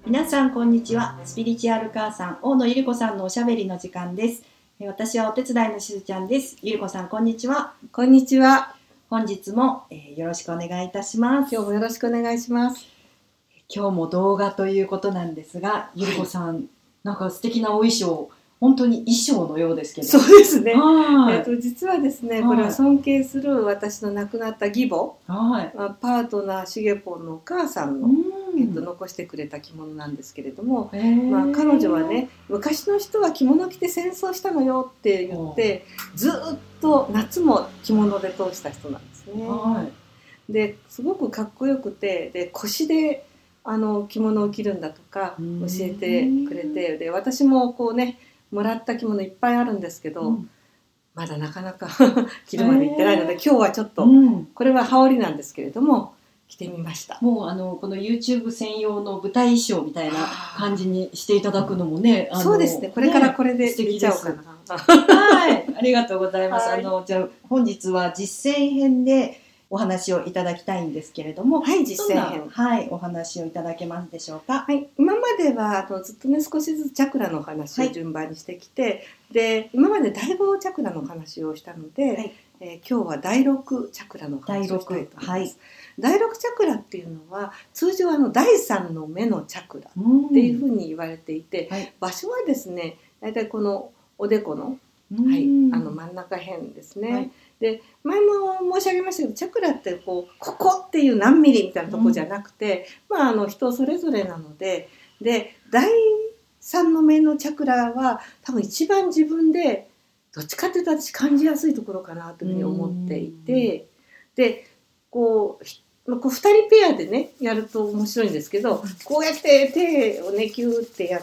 皆さんこんにちは。スピリチュアル母さん大野ゆり子さんのおしゃべりの時間です。私はお手伝いのしずちゃんです。ゆり子さんこんにちは。 こんにちは。 本日も、よろしくお願いいたします。 今日もよろしくお願いします。 今日も動画ということなんですが、ゆり子さん、なんか素敵なお衣装、本当に衣装のようですけど。 そうですね。 はい、 実はですね、これは尊敬する私の亡くなった義母、 はい、 パートナーしげぽんのお母さんの、残してくれた着物なんですけれども、彼女はね、昔の人は着物着て戦争したのよって言ってずっと夏も着物で通した人なんですね。ですごくかっこよくて、で腰で着物を着るんだとか教えてくれて、で私もこうねもらった着物いっぱいあるんですけど、まだなかなか着るまでいってないので、今日はちょっと、これは羽織なんですけれども着てみました。 もうこの YouTube 専用の舞台衣装みたいな感じにしていただくのもね、 そうですね。これからこれで着ちゃおうかな。 はい、ありがとうございます。じゃあ本日は実践編でお話をいただきたいんですけれども、 はい、実践編、 はい、お話をいただけますでしょうか。 はい、今まではずっとね少しずつチャクラの話を順番にしてきて、で今まで第5チャクラの話をしたので、今日は第6チャクラの話をしたいと思います。第6チャクラっていうのは通常第3の目のチャクラっていうふうに言われていて、場所はですね大体このおでこの、真ん中辺ですね。で前も申し上げましたけど、チャクラってここっていう何ミリみたいなとこじゃなくて、人それぞれなので、第3の目のチャクラは多分一番自分でどっちかっていうと私感じやすいところかなというふうに思っていて、でこう2人ペアでねやると面白いんですけど、こうやって手をねキューってやって、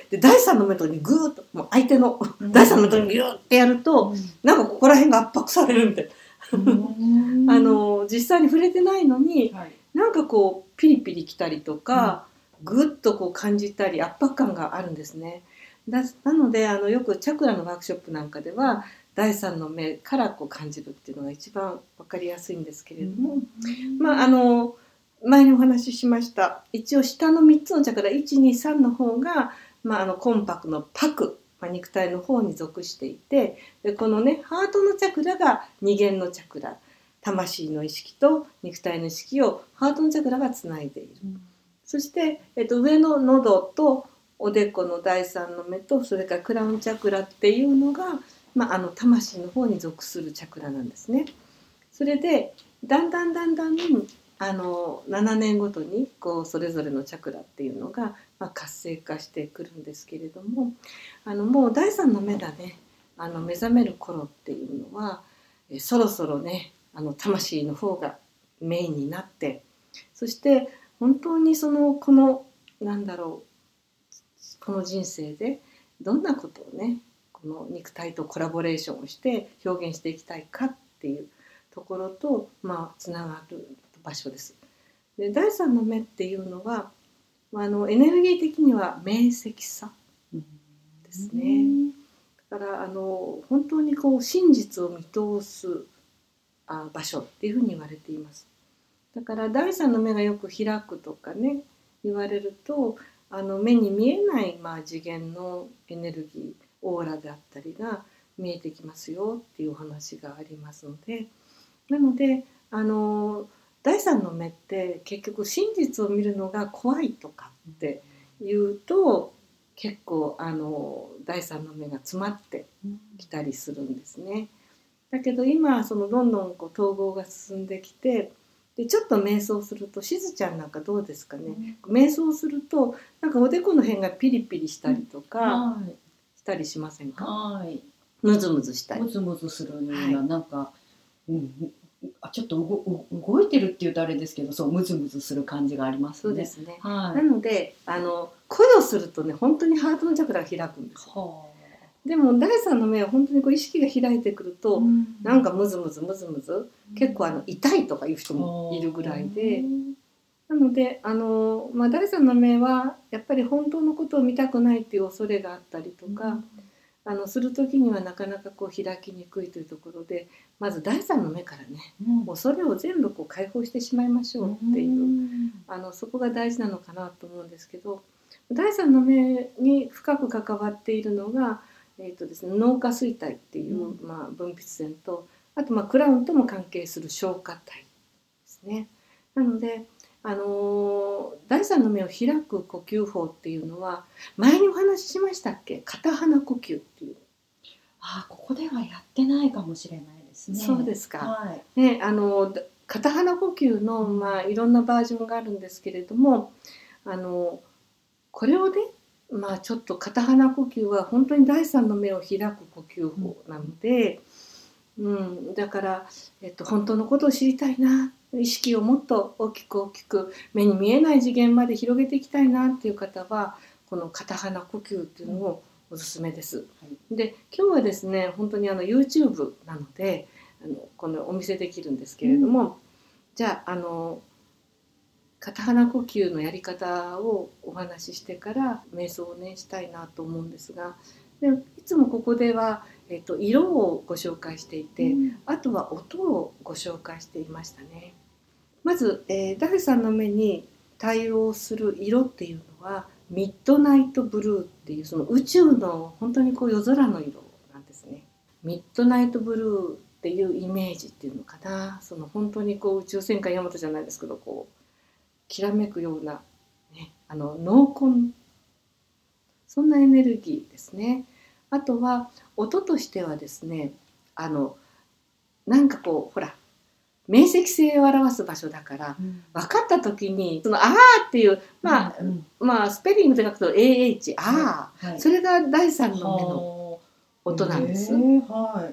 で第3の目とにグーッともう相手の第3の目とにギューってやると、なんかここら辺が圧迫されるみたいな実際に触れてないのに、なんかこうピリピリきたりとか、グッとこう感じたり圧迫感があるんですね。なのでよくチャクラのワークショップなんかでは第3の目からこう感じるっていうのが一番分かりやすいんですけれども、前にお話ししました一応下の3つのチャクラ 1,2,3 の方が、コンパクのパク、肉体の方に属していて、でこのねハートのチャクラが二元のチャクラ、魂の意識と肉体の意識をハートのチャクラがつないでいる。そして、上の喉とおでこの第3の目と、それからクラウンチャクラっていうのが、魂の方に属するチャクラなんですね。それでだんだん7年ごとにこうそれぞれのチャクラっていうのが、活性化してくるんですけれども、もう第3の目がね目覚める頃っていうのは、そろそろね魂の方がメインになって、そして本当にこの人生でどんなことをねこの肉体とコラボレーションをして表現していきたいかっていうところとつながる場所です。で第3の目っていうのはエネルギー的には明晰さですね。だから本当にこう真実を見通す場所っていうふうに言われています。だから第3の目がよく開くとかね言われると、目に見えない次元のエネルギーオーラであったりが見えてきますよっていうお話がありますので、なので第3の目って結局真実を見るのが怖いとかっていうと、結構第3の目が詰まってきたりするんですね。だけど今どんどん統合が進んできて、でちょっと瞑想すると、しずちゃんなんかどうですかね、瞑想するとなんかおでこの辺がピリピリしたりとかしたりしませんか？ムズムズしたりムズムズするような、なんか、ちょっと動いてるっていうとあれですけど、そうムズムズする感じがありますね。 そうですね。なので声をするとね本当にハートのチャクラが開くんですよ。でも第3の目は本当に意識が開いてくると、なんかムズムズ結構痛いとかいう人もいるぐらいで、なので第3の目はやっぱり本当のことを見たくないっていう恐れがあったりとか、する時にはなかなか開きにくいというところで、まず第3の目からね、恐れを全部解放してしまいましょうっていう、そこが大事なのかなと思うんですけど、 第三の目に深く関わっているのが、ですね、脳下垂体っていう、分泌線と、あとクラウンとも関係する消化体ですね。なので、第三の目を開く呼吸法っていうのは、前にお話ししましたっけ、片鼻呼吸っていう。 ここではやってないかもしれないですね。 そうですか。 はい。 ね、片鼻呼吸の、いろんなバージョンがあるんですけれども、これをね、ちょっと片鼻呼吸は本当に第三の目を開く呼吸法なので、だから、本当のことを知りたいな、意識をもっと大きく目に見えない次元まで広げていきたいなっていう方は、この片鼻呼吸っていうのをおすすめです。で、今日はですね、本当にYouTube なのでこのお見せできるんですけれども、じゃあ片鼻呼吸のやり方をお話ししてから瞑想をねしたいなと思うんですが、でいつもここでは、色をご紹介していて、あとは音をご紹介していましたね。まず、第三の目に対応する色っていうのはミッドナイトブルーっていう、その宇宙の本当に夜空の色なんですね。ミッドナイトブルーっていうイメージっていうのかな、その本当に宇宙戦艦ヤマトじゃないですけど、きらめくような、ね、濃紺、そんなエネルギーですね。あとは音としてはですね、なんかほら、明晰性を表す場所だから、分かった時にその「あー」っていう、スペリングで書くと AH、あー、それが第三の目の音なんです。はい。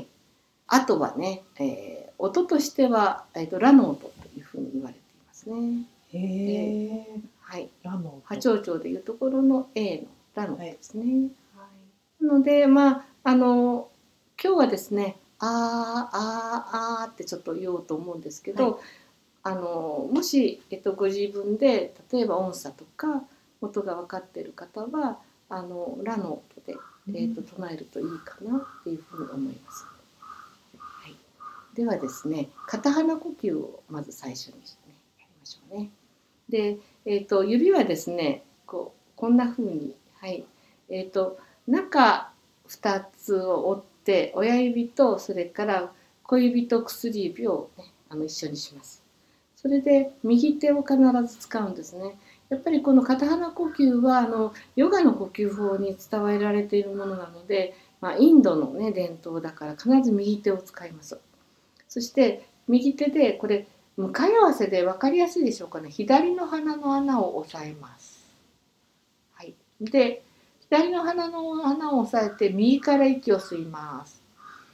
あとはね、音としては、ラの音というふうに言われていますね。はい。波長長でいうところの A のラの音ですね。なので今日はですね、あーあーあーってちょっと言おうと思うんですけど、もし、ご自分で例えば音差とか音が分かっている方はラの音で、唱えるといいかなっていうふうに思います。はい、ではですね、片鼻呼吸をまず最初にして、やりましょうね。で、指はですね、こんな風に、はい、中2つを折って親指とそれから小指と薬指を、ね、一緒にします。それで右手を必ず使うんですね。やっぱりこの片鼻呼吸はヨガの呼吸法に伝えられているものなので、インドの、ね、伝統だから必ず右手を使います。そして右手でこれ向かい合わせで分かりやすいでしょうかね。左の鼻の穴を押さえます。はい。で、左の鼻の穴を押さえて右から息を吸います。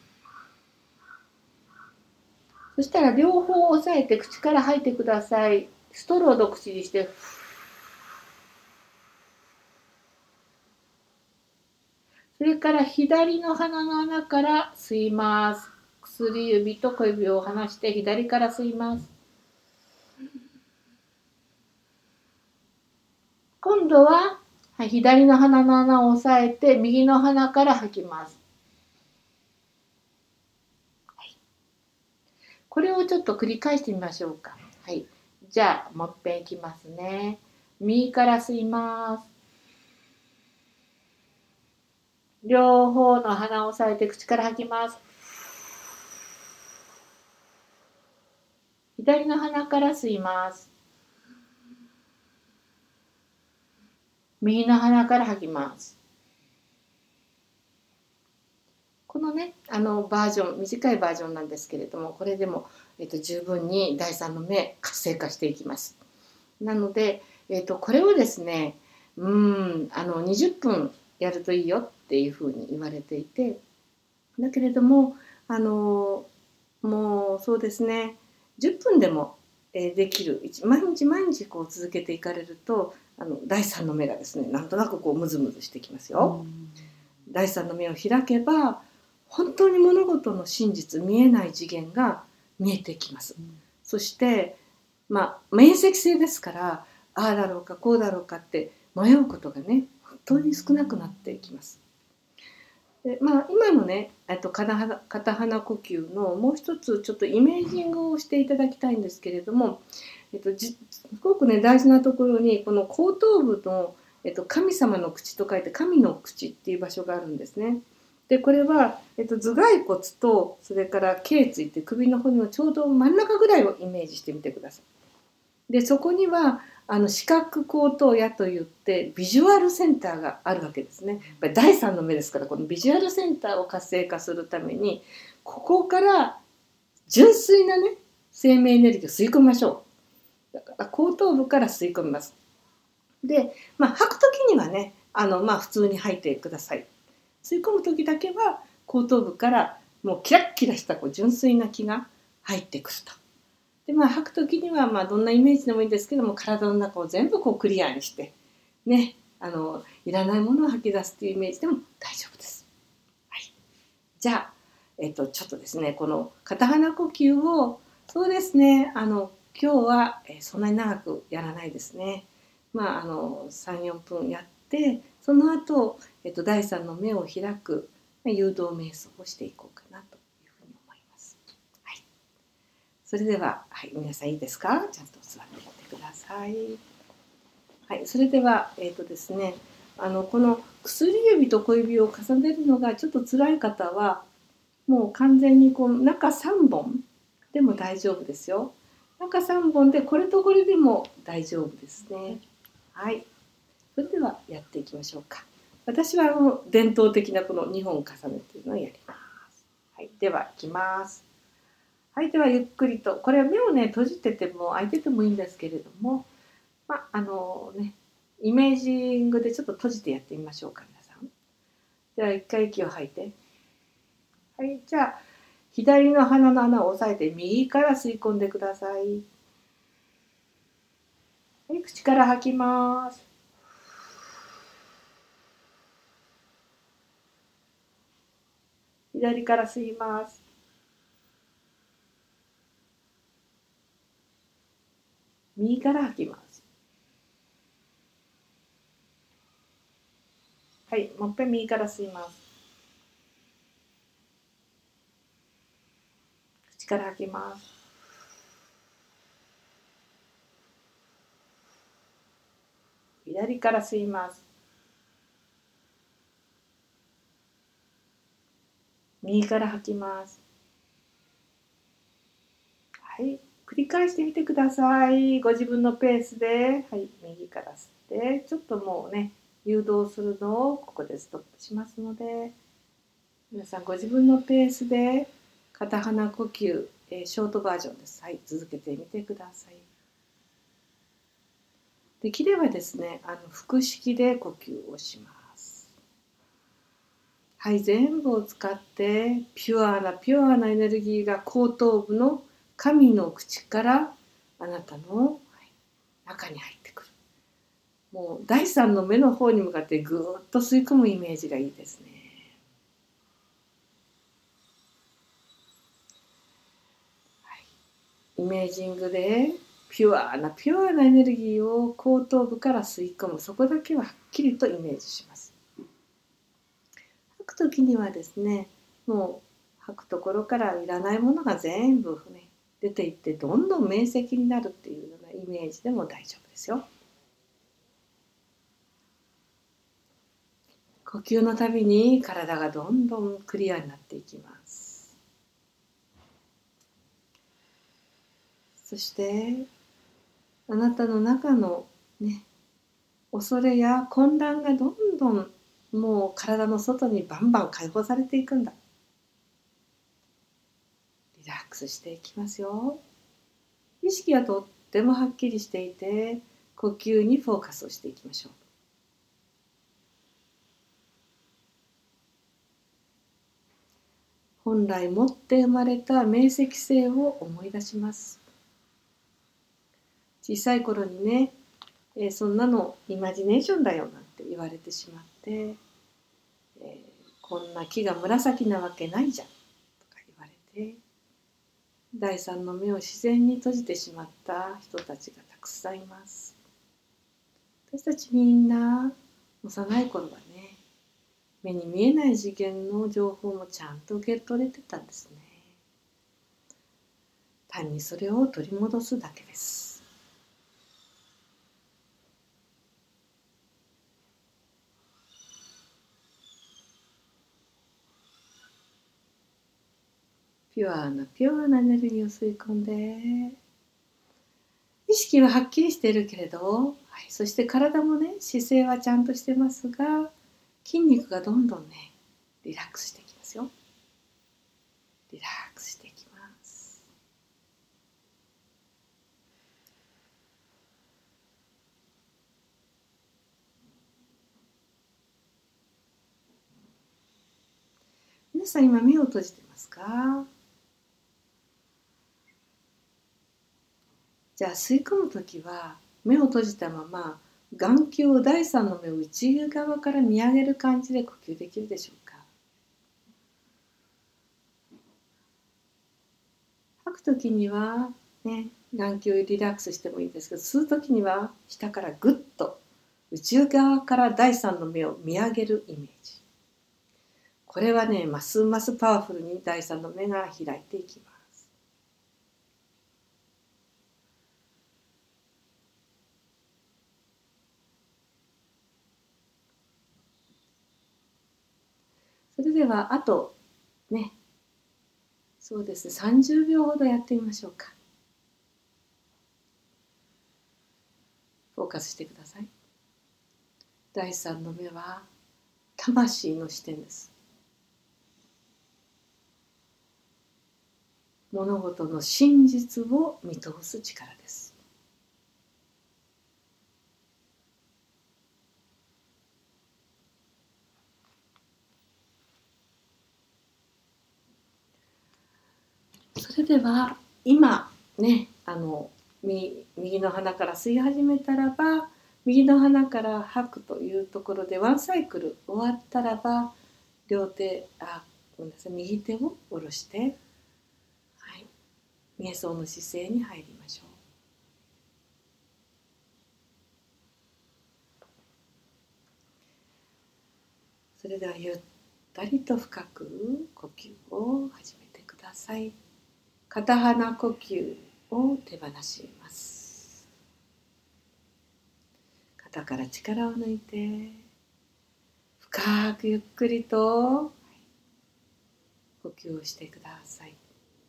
そしたら両方押さえて口から吐いてください。ストローを口にして、それから左の鼻の穴から吸います。薬指と小指を離して左から吸います。今度は、左の鼻の穴を押さえて右の鼻から吐きます。これをちょっと繰り返してみましょうか。はい。じゃあもっぺんいきますね。右から吸います。両方の鼻を押さえて口から吐きます。左の鼻から吸います。右の鼻から吐きます。このね、バージョン、短いバージョンなんですけれども、これでも、十分に第三の目活性化していきます。なので、これをですね、20分やるといいよっていうふうに言われていて、だけれどももうそうですね、10分でもできる、毎日続けていかれると第三の目がですね、なんとなくムズムズしてきますよ。第三の目を開けば本当に物事の真実、見えない次元が見えてきます。そして面積性ですから、ああだろうかこうだろうかって迷うことがね、本当に少なくなっていきます。で今のね、片鼻呼吸のもう一つちょっとイメージングをしていただきたいんですけれども、すごくね大事なところにこの後頭部の、 神様の口と書いて神の口っていう場所があるんですね。でこれは、頭蓋骨とそれから頸椎って首の骨のちょうど真ん中ぐらいをイメージしてみてください。でそこには視覚後頭野といってビジュアルセンターがあるわけですね。やっぱり第三の目ですから、このビジュアルセンターを活性化するためにここから純粋なね生命エネルギーを吸い込みましょう。だから後頭部から吸い込みます。で、吐く時にはね普通に吐いてください。吸い込む時だけは後頭部からもうキラッキラした純粋な気が入ってくると。で吐く時にはどんなイメージでもいいんですけども、体の中を全部クリアにしてねいらないものを吐き出すっていうイメージでも大丈夫です。はい、じゃあ、ちょっとですねこの片鼻呼吸をそうですね今日はそんなに長くやらないですね。3、4分やってその後、第三の目を開く誘導瞑想をしていこうかなというふうに思います。はい、それでは、皆さんいいですか？ちゃんと座ってやってください。はい、それではですねこの薬指と小指を重ねるのがちょっと辛い方はもう完全に中3本でも大丈夫ですよ。中3本でこれとこれでも大丈夫ですね。はい、それではやっていきましょうか。私は伝統的なこの2本重ねているのをやります。はい、ではいきます。はい、ではゆっくりと、これは目をね閉じてても開いててもいいんですけれども、イメージングでちょっと閉じてやってみましょうか、皆さん。では一回息を吐いて、はい、じゃあ左の鼻の穴を押さえて右から吸い込んでください。はい、口から吐きます。左から吸います。右から吐きます。はい、もう一回右から吸います。口から吐きます。左から吸います。右から吐きます。はい、繰り返してみてください。ご自分のペースで、はい、右から吸って、ちょっともうね、誘導するのをここでストップしますので、皆さんご自分のペースで片鼻呼吸、ショートバージョンです。はい、続けてみてください。できればですね、腹式で呼吸をします。はい、全部を使ってピュアなエネルギーが後頭部の神の口からあなたの中に入ってくる。もう第三の目の方に向かってぐーっと吸い込むイメージがいいですね。はい、イメージングでピュアなエネルギーを後頭部から吸い込む。そこだけははっきりとイメージします。吐く時にはですね、もう吐くところからいらないものが全部ね出ていってどんどん明晰になるっていうようなイメージでも大丈夫ですよ。呼吸のたびに体がどんどんクリアになっていきます。そしてあなたの中のね恐れや混乱がどんどんもう体の外にバンバン解放されていくんだ。リラックスしていきますよ。意識はとってもはっきりしていて、呼吸にフォーカスをしていきましょう。本来持って生まれた明晰性を思い出します。小さい頃にね、そんなのイマジネーションだよなんて言われてしまって、こんな木が紫なわけないじゃんとか言われて、第三の目を自然に閉じてしまった人たちがたくさんいます。私たちみんな幼い頃はね、目に見えない次元の情報もちゃんと受け取れてたんですね。単にそれを取り戻すだけです。 ピュアなエネルギーを吸い込んで、意識ははっきりしているけれど、そして体もね、姿勢はちゃんとしてますが、筋肉がどんどんね、リラックスしていきますよ。リラックスしていきます。皆さん今目を閉じてますか？じゃあ吸い込むときは目を閉じたまま眼球を第三の目を内側から見上げる感じで呼吸できるでしょうか？吐くときにはね、眼球をリラックスしてもいいですけど、吸うときには下からぐっと内側から第三の目を見上げるイメージ。これはね、ますますパワフルに第三の目が開いていきます。それではあとね、そうですね、30秒ほどやってみましょうか。フォーカスしてください。第三の目は魂の視点です。物事の真実を見通す力です。それでは今ね、右の鼻から吸い始めたらば、右の鼻から吐くというところでワンサイクル終わったらば、両手、ごめんなさい、右手を下ろして、瞑想の姿勢に入りましょう。それではゆったりと深く呼吸を始めてください。片鼻呼吸を手放します。肩から力を抜いて、深くゆっくりと呼吸をしてください。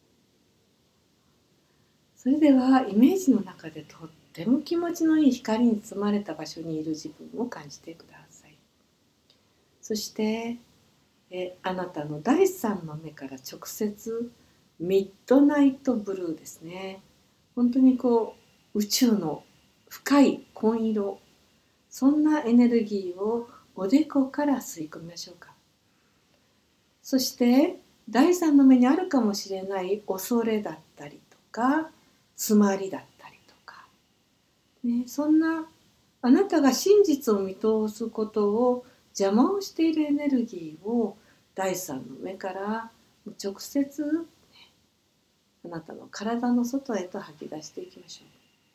それではイメージの中でとっても気持ちのいい光に包まれた場所にいる自分を感じてください。そしてあなたの第三の目から直接ミッドナイトブルーですね。本当に宇宙の深い紺色、そんなエネルギーをおでこから吸い込みましょうか。そして第三の目にあるかもしれない恐れだったりとか、詰まりだったりとか、そんなあなたが真実を見通すことを邪魔をしているエネルギーを第三の目から直接、あなたの体の外へと吐き出していきましょう。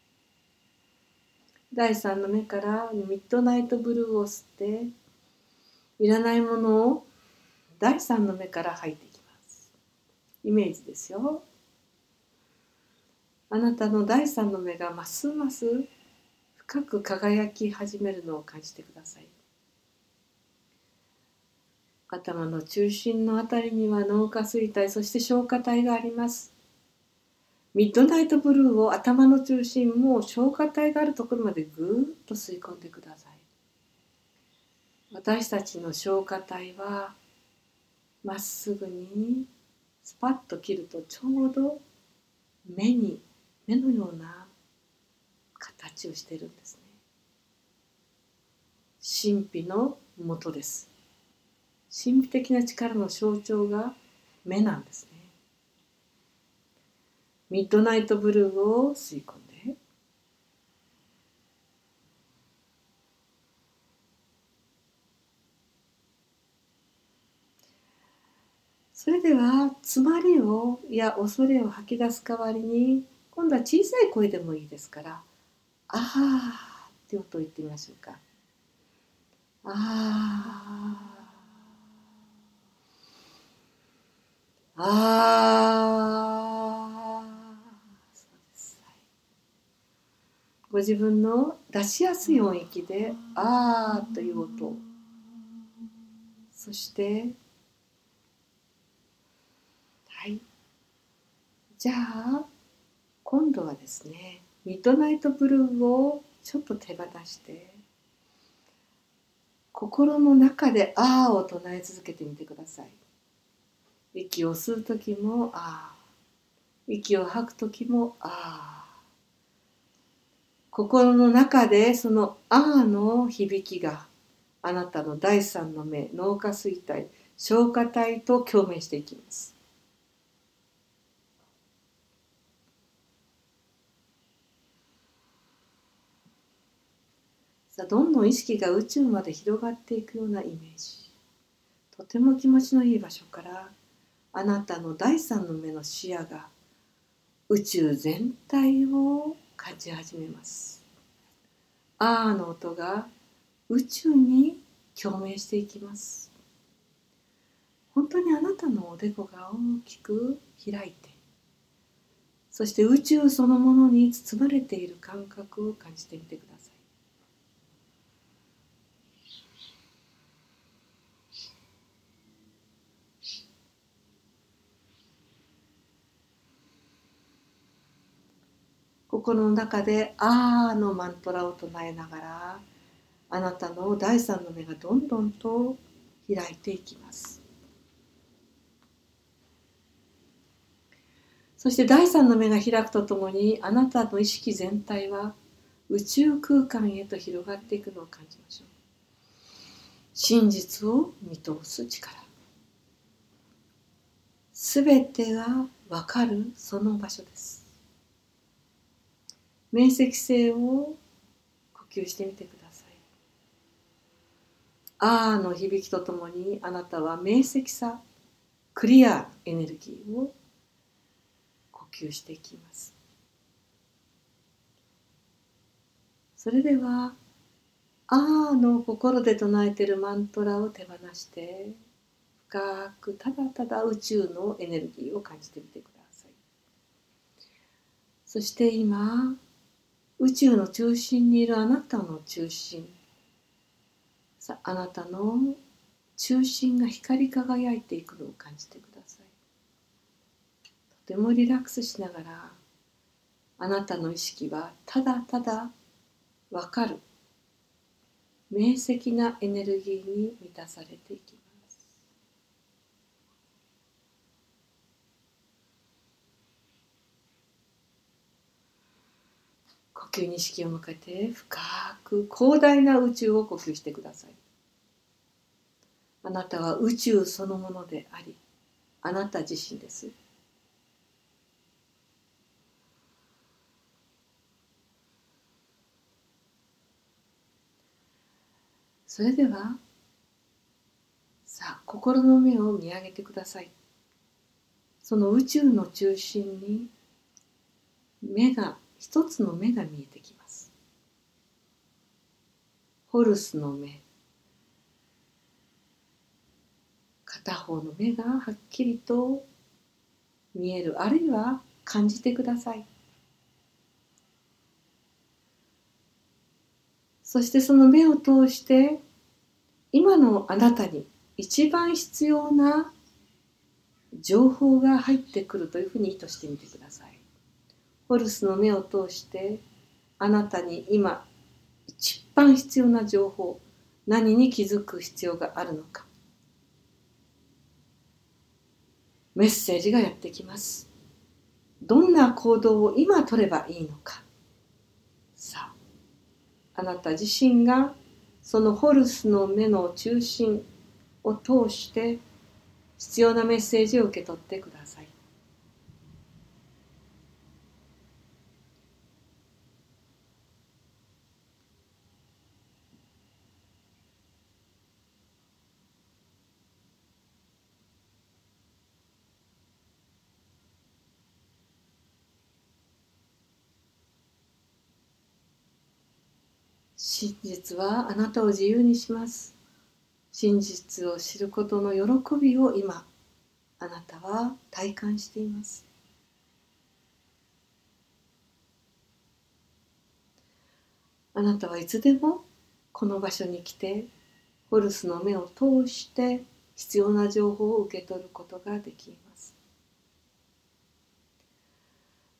第三の目からミッドナイトブルーを吸って、いらないものを第三の目から吐いていきます。イメージですよ。あなたの第三の目がますます深く輝き始めるのを感じてください。頭の中心のあたりには脳下垂体、そして消化体があります。ミッドナイトブルーを頭の中心も消化体があるところまでぐーっと吸い込んでください。私たちの消化体はまっすぐにスパッと切るとちょうど目のような形をしているんですね。神秘の元です。神秘的な力の象徴が目なんですね。ミッドナイトブルーを吸い込んで、それでは詰まりを恐れを吐き出す代わりに、今度は小さい声でもいいですから、あーって音を言ってみましょうか。あー、あー、そうです。ご自分の出しやすい音域であーという音、そしてじゃあ今度はですね、ミッドナイトブルーをちょっと手放して、心の中であーを唱え続けてみてください。息を吸う時もあー、息を吐く時もあー。心の中でそのあーの響きがあなたの第三の目、脳下垂体、消化体と共鳴していきます。さあ、どんどん意識が宇宙まで広がっていくようなイメージ。とても気持ちのいい場所からあなたの第三の目の視野が宇宙全体を感じ始めます。あーの音が宇宙に共鳴していきます。本当にあなたのおでこが大きく開いて、そして宇宙そのものに包まれている感覚を感じてみてください。心の中であーのマントラを唱えながら、あなたの第三の目がどんどんと開いていきます。そして第三の目が開くとともに、あなたの意識全体は宇宙空間へと広がっていくのを感じましょう。真実を見通す力、すべてがわかるその場所です。明晰性を呼吸してみてください。あーの響きとともに、あなたは明晰さ、クリアエネルギーを呼吸していきます。それではあーの心で唱えているマントラを手放して、深くただただ宇宙のエネルギーを感じてみてください。そして今、宇宙の中心にいるあなたの中心、あなたの中心が光り輝いていくのを感じてください。とてもリラックスしながら、あなたの意識はただただわかる明晰なエネルギーに満たされていきます。呼吸に意識を向けて深く広大な宇宙を呼吸してください。あなたは宇宙そのものであり、あなた自身です。それでは、さあ心の目を見上げてください。その宇宙の中心に一つの目が見えてきます。ホルスの目、片方の目がはっきりと見える、あるいは感じてください。そしてその目を通して今のあなたに一番必要な情報が入ってくるというふうに意図してみてください。ホルスの目を通してあなたに今一番必要な情報、何に気づく必要があるのか、メッセージがやってきます。どんな行動を今取ればいいのか。さあ、あなた自身がそのホルスの目の中心を通して必要なメッセージを受け取ってください。真実はあなたを自由にします。真実を知ることの喜びを今あなたは体感しています。あなたはいつでもこの場所に来てホルスの目を通して必要な情報を受け取ることができます。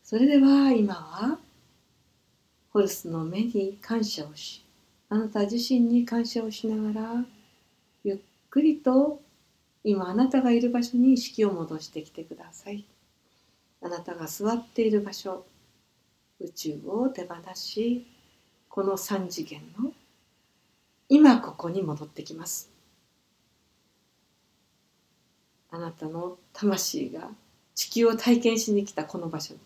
それでは今はホルスの目に感謝をし、あなた自身に感謝をしながら、ゆっくりと今あなたがいる場所に意識を戻してきてください。あなたが座っている場所、宇宙を手放し、この3次元の今ここに戻ってきます。あなたの魂が地球を体験しに来たこの場所に。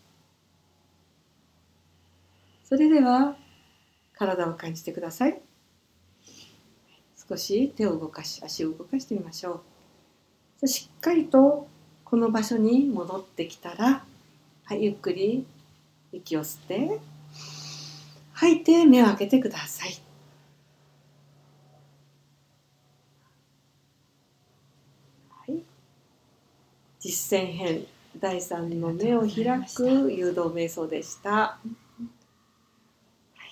それでは体を感じてください。少し手を動かし、足を動かしてみましょう。しっかりとこの場所に戻ってきたら、はい、ゆっくり息を吸って吐いて目を開けてください。はい、実践編第3の目を開く誘導瞑想でした。はい、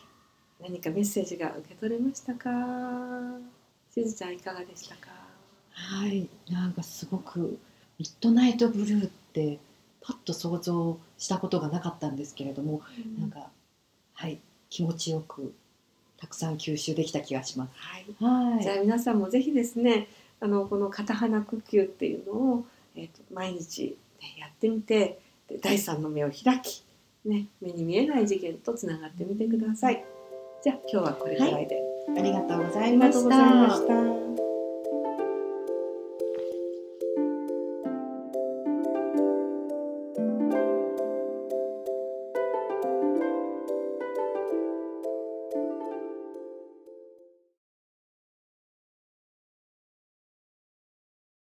何かメッセージが受け取れましたか？しずちゃんいかがでしたか？ はい、なんかすごくミッドナイトブルーってパッと想像したことがなかったんですけれども、なんか、はい、気持ちよくたくさん吸収できた気がします。 はい、じゃあ皆さんもぜひですね、この片鼻呼吸っていうのを、毎日、やってみて、第3の目を開き、目に見えない次元とつながってみてください。じゃあ今日はこれくらいで、 ありがとうございありがましとうございまた。 した。